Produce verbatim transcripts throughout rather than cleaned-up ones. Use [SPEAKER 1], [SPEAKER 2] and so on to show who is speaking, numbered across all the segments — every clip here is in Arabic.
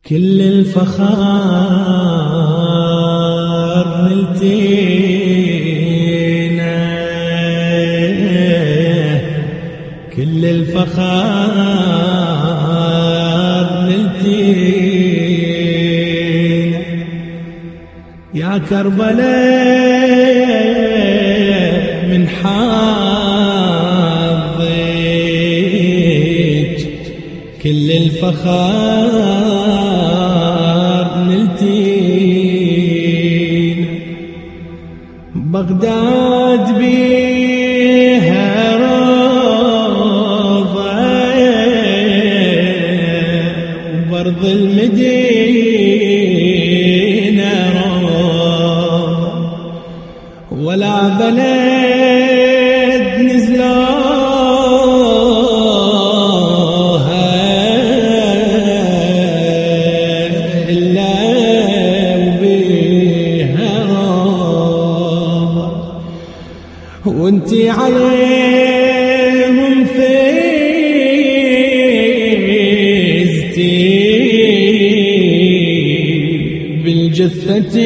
[SPEAKER 1] كل الفخار نلتينا، كل الفخار نلتينا يا كربلاء من حظك، كل الفخار نلتينا بغداد بيها روضة وبرض المدينة روضة، ولا بلد نزلوها إلا وبيها روضة، وانتي عليهم فزتي بالجثة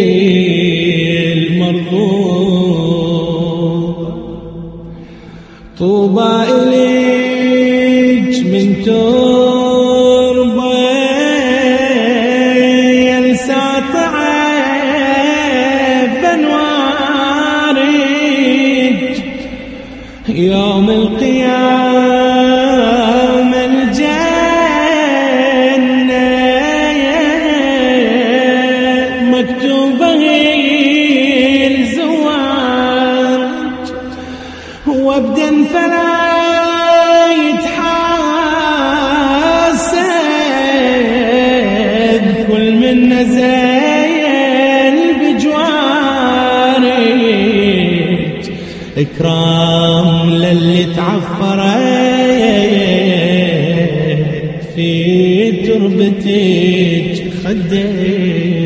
[SPEAKER 1] المرضوضة. طوبى إليك من تربة ينسى طعب أنوارك، يوم القيامة الجنة مكتوبة الزواج، وابدا فلا يتحاسد كل من نزل بجوارك، إكرام للي تعفرت في تربتك خدك.